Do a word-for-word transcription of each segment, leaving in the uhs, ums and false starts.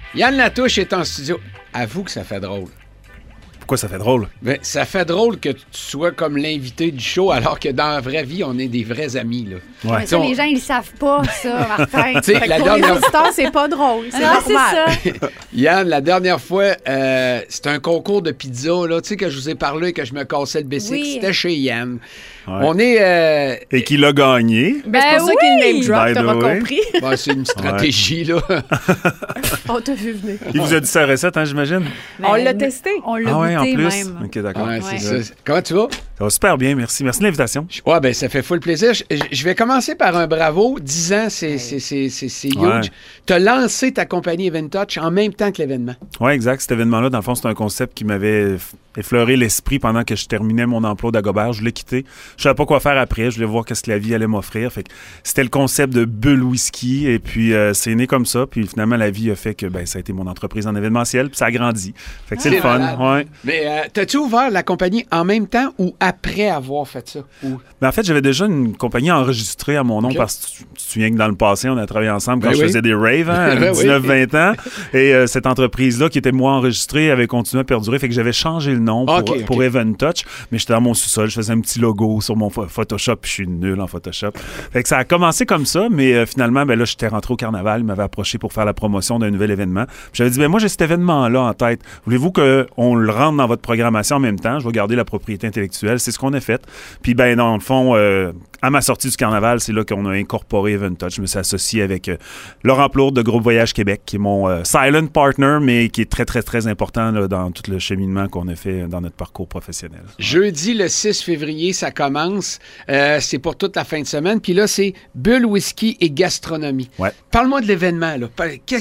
Yann Latouche est en studio. Avoue que ça fait drôle. Pourquoi ça fait drôle? Ben, ça fait drôle que tu sois comme l'invité du show, alors que dans la vraie vie, on est des vrais amis. Là. Ouais. Mais ça, on... les gens, ils le savent pas, ça, Martin. Fait la pour dernière... les auditeurs, c'est pas drôle. C'est non, normal. C'est ça. Yann, la dernière fois, euh, c'était un concours de pizza, là, tu sais, que je vous ai parlé, que je me cassais le bicycle. Oui. C'était chez Yann. Ouais. On est... Euh... Et qu'il a gagné. Ben, c'est pour oui. ça qu'il name drop, t'auras compris. Ben, c'est une stratégie, ouais. là. On t'a vu venir. Il vous a dit sa recette, hein, j'imagine? Ben, on l'a testé. On l'a ah goûté ouais, en plus. même. OK, d'accord. Ouais, c'est c'est ça. Comment tu vas? Ça va super bien, merci. Merci de l'invitation. Ouais, ben ça fait full plaisir. Je, je vais commencer par un bravo. dix ans, c'est, ouais. c'est, c'est, c'est, c'est huge. Ouais. Tu as lancé ta compagnie Event Touch en même temps que l'événement. Oui, exact. Cet événement-là, dans le fond, c'est un concept qui m'avait effleuré l'esprit pendant que je terminais mon emploi d'Agobert. Je voulais quitter. Je savais pas quoi faire après. Je voulais voir qu'est-ce que la vie allait m'offrir. Fait que c'était le concept de bulle whisky. Et puis, euh, c'est né comme ça. Puis finalement, la vie a fait que ben, ça a été mon entreprise en événementiel. Puis ça a grandi. Fait que ah, c'est le fun. Ouais. Mais euh, t'as-tu ouvert la compagnie en même temps ou après avoir fait ça? Ou... Ben, en fait, j'avais déjà une compagnie enregistrée à mon nom okay. parce que tu, tu te souviens que dans le passé, on a travaillé ensemble quand ben je oui. faisais des raves, hein, à dix-neuf vingt ans. Et euh, cette entreprise-là, qui était moi enregistrée, avait continué à perdurer. Fait que j'avais changé le nom pour, okay, okay. pour Event Touch. Mais j'étais dans mon sous-sol, je faisais un petit logo sur mon Photoshop, puis je suis nul en Photoshop. Fait que ça a commencé comme ça, mais euh, finalement, ben là, j'étais rentré au Carnaval. Il m'avait approché pour faire la promotion d'un nouvel événement. Puis j'avais dit, ben moi, j'ai cet événement-là en tête. Voulez-vous qu'on le rentre dans votre programmation en même temps? Je vais garder la propriété intellectuelle. C'est ce qu'on a fait. Puis, ben, dans le fond, euh, à ma sortie du Carnaval, c'est là qu'on a incorporé Event Touch. Je me suis associé avec euh, Laurent Plourde de Groupe Voyage Québec, qui est mon euh, silent partner, mais qui est très, très, très important là, dans tout le cheminement qu'on a fait dans notre parcours professionnel. Jeudi, le six février, ça commence. Euh, c'est pour toute la fin de semaine. Puis là, c'est bulle, whisky et gastronomie. Ouais. Parle-moi de l'événement, là.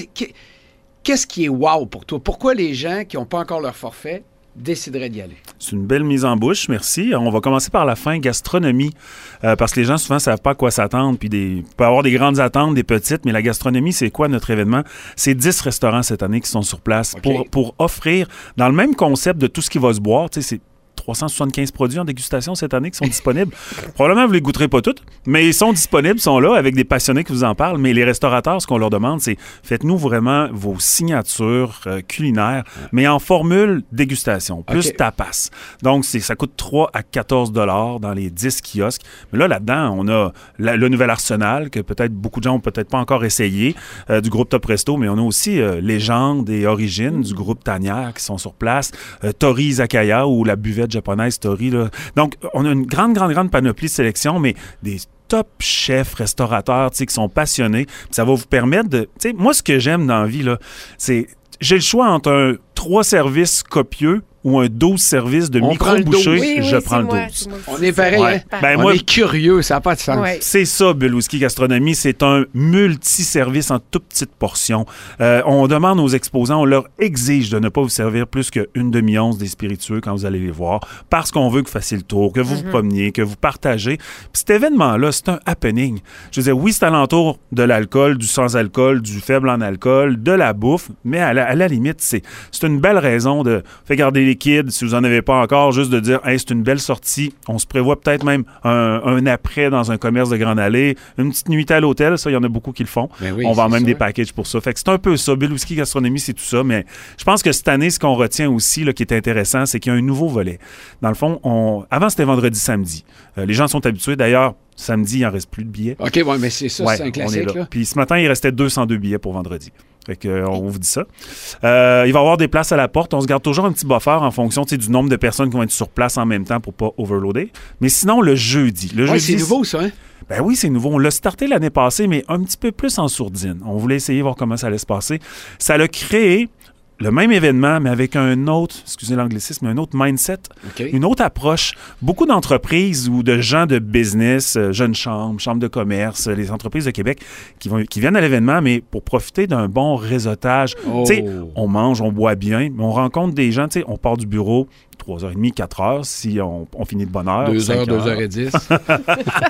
Qu'est-ce qui est wow pour toi? Pourquoi les gens qui n'ont pas encore leur forfait décideraient d'y aller? C'est une belle mise en bouche, merci. On va commencer par la fin, gastronomie, euh, parce que les gens souvent ne savent pas à quoi s'attendre, puis des, il peut y avoir des grandes attentes, des petites, mais la gastronomie, c'est quoi notre événement? C'est dix restaurants cette année qui sont sur place okay. pour, pour offrir, dans le même concept de tout ce qui va se boire, tu sais, c'est trois cent soixante-quinze produits en dégustation cette année qui sont disponibles. Probablement, vous ne les goûterez pas toutes, mais ils sont disponibles, sont là, avec des passionnés qui vous en parlent. Mais les restaurateurs, ce qu'on leur demande, c'est faites-nous vraiment vos signatures euh, culinaires, mais en formule dégustation, plus okay. tapas. Donc, c'est, ça coûte trois à quatorze dollars dans les dix kiosques. Mais là, là-dedans, on a la, le nouvel arsenal, que peut-être beaucoup de gens n'ont peut-être pas encore essayé, euh, du groupe Top Resto, mais on a aussi euh, Légende et Origine du groupe Tanière qui sont sur place, euh, Tori Izakaya ou la buvette japonaise Tori. Là. Donc, on a une grande, grande, grande panoplie de sélection, mais des top chefs, restaurateurs, tu sais, qui sont passionnés. Ça va vous permettre de... Tu sais, moi, ce que j'aime dans la vie, là, c'est... J'ai le choix entre un trois services copieux ou un douze services de micro-bouchées, oui, je oui, prends le moi, douze. On est pareil, ouais. hein? Ben, on moi, est curieux, ça n'a pas de sens. Ouais. C'est ça, Bulle Whisky Gastronomie, c'est un multi-service en toute petite portion. Euh, on demande aux exposants, on leur exige de ne pas vous servir plus qu'une demi-once des spiritueux quand vous allez les voir, parce qu'on veut que vous fassiez le tour, que vous mm-hmm. vous promeniez, que vous partagez. Puis cet événement-là, c'est un happening. Je veux dire, oui, c'est alentour de l'alcool, du sans-alcool, du faible en alcool, de la bouffe, mais à la, à la limite, c'est, c'est une belle raison de faire garder les kids, si vous en avez pas encore, juste de dire hey, c'est une belle sortie. On se prévoit peut-être même un, un après dans un commerce de grande allée, une petite nuitée à l'hôtel, ça, il y en a beaucoup qui le font. Oui, on vend même ça. des packages pour ça. Fait que c'est un peu ça. Bulle Whisky Gastronomie, c'est tout ça. Mais je pense que cette année, ce qu'on retient aussi, là, qui est intéressant, c'est qu'il y a un nouveau volet. Dans le fond, on... avant, c'était vendredi, samedi. Euh, les gens sont habitués. D'ailleurs, samedi, il n'en reste plus de billets. OK, ouais, mais c'est ça, ouais, c'est un classique. On est là. Là. Puis ce matin, il restait deux cent deux billets pour vendredi. Fait que, euh, on vous dit ça. Euh, il va y avoir des places à la porte. On se garde toujours un petit buffer en fonction du nombre de personnes qui vont être sur place en même temps pour ne pas overloader. Mais sinon, le jeudi. Le ouais, jeudi, c'est nouveau, ça, hein? Ben oui, c'est nouveau. On l'a starté l'année passée, mais un petit peu plus en sourdine. On voulait essayer, voir comment ça allait se passer. Ça l'a créé... Le même événement, mais avec un autre, excusez l'anglicisme, un autre mindset, okay. une autre approche. Beaucoup d'entreprises ou de gens de business, euh, jeunes chambres, chambres de commerce, les entreprises de Québec qui, vont, qui viennent à l'événement, mais pour profiter d'un bon réseautage. Oh. Tu sais, on mange, on boit bien, mais on rencontre des gens, tu sais, on part du bureau trois heures trente, quatre heures, si on, on finit de bonne heure. deux heures, deux heures et dix.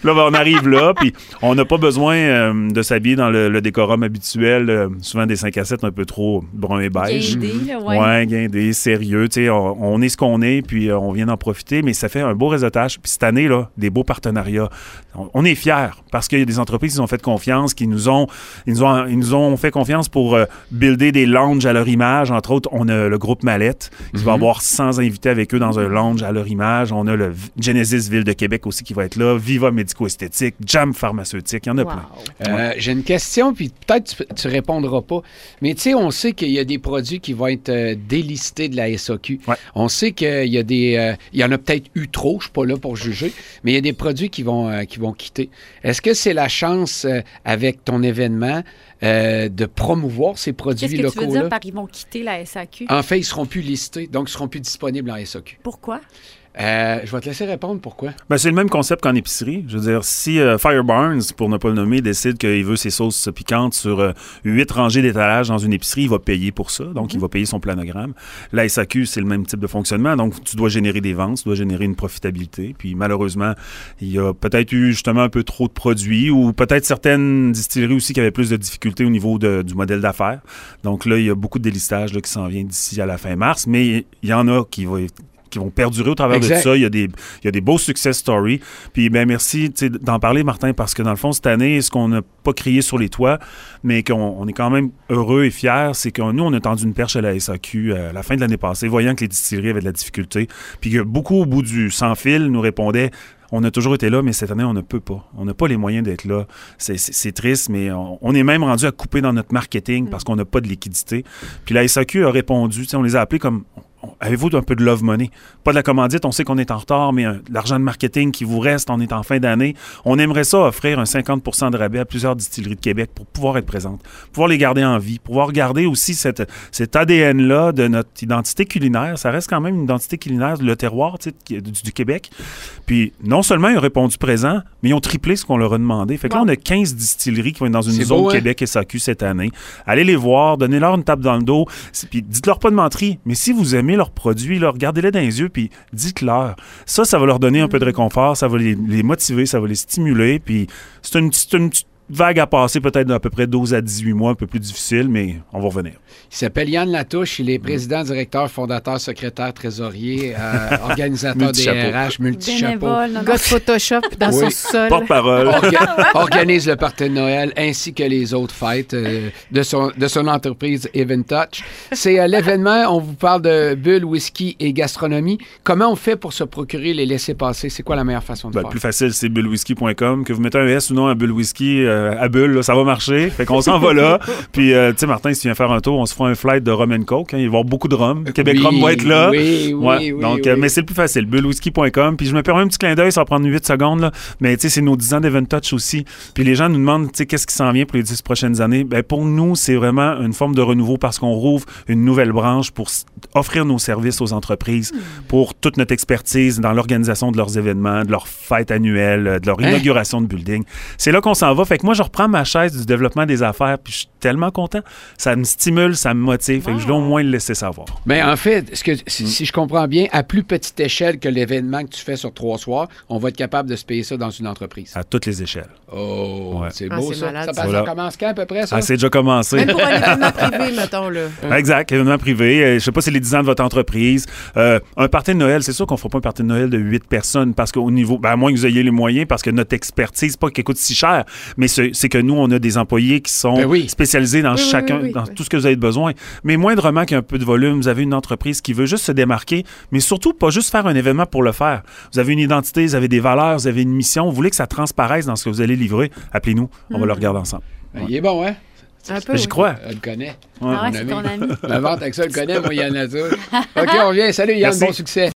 là, ben, on arrive là, puis on n'a pas besoin euh, de s'habiller dans le, le décorum habituel, euh, souvent des cinq à sept un peu trop brun et beige. Guindé, là, ouais. Ouais, guindé, sérieux. Tu sais, on, on est ce qu'on est, puis euh, on vient d'en profiter, mais ça fait un beau réseautage. Puis cette année, là, des beaux partenariats. On, on est fiers parce qu'il y a des entreprises qui nous ont fait confiance, qui nous ont, ils nous ont, ils nous ont fait confiance pour euh, builder des lounges à leur image. Entre autres, on a le groupe Mallette qui mm-hmm. va avoir cent invités avec eux dans un lounge à leur image. On a le Genesis Ville de Québec aussi qui va être là, Viva Médico-Esthétique, Jam Pharmaceutique, il y en a wow. plein. Euh, j'ai une question, puis peut-être tu, tu répondras pas, mais tu sais, on sait qu'il y a des produits qui vont être euh, délistés de la S A Q. Ouais. On sait qu'il y a des... Euh, il y en a peut-être eu trop, je ne suis pas là pour juger, mais il y a des produits qui vont, euh, qui vont quitter. Est-ce que c'est la chance, euh, avec ton événement, euh, de promouvoir ces produits locaux-là? Qu'est-ce que tu veux dire par ils vont quitter la S A Q? En fait, ils ne seront plus listés, donc ils ne seront plus disponibles en S A Q. Pourquoi? Euh, je vais te laisser répondre pourquoi. Ben, c'est le même concept qu'en épicerie. Je veux dire, si euh, Fire Barnes, pour ne pas le nommer, décide qu'il veut ses sauces piquantes sur euh, huit rangées d'étalage dans une épicerie, il va payer pour ça. Donc, mm-hmm. il va payer son planogramme. La S A Q, c'est le même type de fonctionnement. Donc, tu dois générer des ventes, tu dois générer une profitabilité. Puis, malheureusement, il y a peut-être eu justement un peu trop de produits ou peut-être certaines distilleries aussi qui avaient plus de difficultés au niveau de, du modèle d'affaires. Donc, là, il y a beaucoup de délistage là, qui s'en vient d'ici à la fin mars. Mais il y en a qui vont qui vont perdurer au travers exact. de ça. Il y a des, il y a des beaux success stories. Puis, bien, merci d'en parler, Martin, parce que dans le fond, cette année, ce qu'on n'a pas crié sur les toits, mais qu'on on est quand même heureux et fiers, c'est que nous, on a tendu une perche à la S A Q à la fin de l'année passée, voyant que les distilleries avaient de la difficulté. Puis que beaucoup, au bout du sans-fil, nous répondaient on a toujours été là, mais cette année, on ne peut pas. On n'a pas les moyens d'être là. C'est, c'est, c'est triste, mais on, on est même rendu à couper dans notre marketing parce qu'on n'a pas de liquidité. Puis la S A Q a répondu, on les a appelés comme avez-vous un peu de love money? Pas de la commandite, on sait qu'on est en retard, mais un, l'argent de marketing qui vous reste, on est en fin d'année. On aimerait ça offrir un cinquante pour cent de rabais à plusieurs distilleries de Québec pour pouvoir être présentes, pouvoir les garder en vie, pouvoir garder aussi cette, cet A D N-là de notre identité culinaire. Ça reste quand même une identité culinaire, le terroir du, du Québec. Puis non seulement ils ont répondu présent, mais ils ont triplé ce qu'on leur a demandé. Fait que bon. Là, on a quinze distilleries qui vont être dans une C'est zone beau, hein? Québec S A Q cette année. Allez les voir, donnez-leur une tape dans le dos, puis dites-leur pas de menterie, mais si vous aimez leurs produits, là, regardez-les dans les yeux, puis dites-leur. Ça, ça va leur donner un peu de réconfort, ça va les, les motiver, ça va les stimuler, puis c'est une, c'est une petite vague à passer peut-être d'à peu près douze à dix-huit mois, un peu plus difficile, mais on va revenir. Il s'appelle Yann Latouche, il est président, directeur, fondateur, secrétaire, trésorier, euh, organisateur des R H, multi-chapeau. Gars de Photoshop dans oui. son sol. Porte-parole. Orga- organise le party de Noël ainsi que les autres fêtes euh, de, son, de son entreprise EvenTouch. C'est euh, l'événement, on vous parle de bulles, whisky et gastronomie. Comment on fait pour se procurer les laissez-passer? C'est quoi la meilleure façon de ben, faire? Le plus facile, c'est bulle whisky point com. Que vous mettez un S ou non à Bulle Whisky, euh, à Bulle, là, ça va marcher. Fait qu'on s'en va là. Puis, euh, tu sais, Martin, si tu viens faire un tour, on se fera un flight de rum and coke. Hein. Il va y avoir beaucoup de rhum. Québec oui, Rhum va être là. Oui, oui, ouais. oui. Donc, oui. Euh, mais c'est le plus facile, bulle whisky point com. Puis je me permets un petit clin d'œil, ça va prendre huit secondes. Là. Mais tu sais, c'est nos dix ans d'EvenTouch aussi. Puis les gens nous demandent, tu sais, qu'est-ce qui s'en vient pour les dix prochaines années. Ben, pour nous, c'est vraiment une forme de renouveau parce qu'on rouvre une nouvelle branche pour s- offrir nos services aux entreprises, mmh. pour toute notre expertise dans l'organisation de leurs événements, de leurs fêtes annuelles, de leur hein? inauguration de building. C'est là qu'on s'en va. Fait que moi, je reprends ma chaise du développement des affaires, puis je suis tellement content. Ça me stimule, ça me motive. Fait que je dois au moins le laisser savoir. Mais en fait, ce que, si, mm. si je comprends bien, à plus petite échelle que l'événement que tu fais sur trois soirs, on va être capable de se payer ça dans une entreprise. À toutes les échelles. Oh, ouais. c'est ah, beau c'est ça. Malade, ça, ça. ça commence quand à peu près, ça? Ah, c'est déjà commencé. Même pour un événement privé, mettons, là. Exact, événement privé. Euh, je sais pas si c'est les dix ans de votre entreprise. Euh, un party de Noël, c'est sûr qu'on ne fera pas un party de Noël de huit personnes parce qu'au niveau, ben, à moins que vous ayez les moyens, parce que notre expertise, pas qu'elle coûte si cher, mais c'est, c'est que nous, on a des employés qui sont ben oui. spécialisés dans oui, chacun, oui, oui, dans oui. tout ce que vous avez besoin. Mais moindrement qu'il y ait un peu de volume, vous avez une entreprise qui veut juste se démarquer, mais surtout pas juste faire un événement pour le faire. Vous avez une identité, vous avez des valeurs, vous avez une mission, vous voulez que ça transparaisse dans ce que vous allez livrer, appelez-nous, on mmh. va le regarder ensemble. Ouais. Il est bon, hein? Un peu, J'y oui. crois. Elle le connaît. Ouais. Ah ouais, c'est ton ami. La vente avec ça, elle le connaît, moi, Yann Latour. OK, on revient. Salut, Yann, Merci. Bon succès.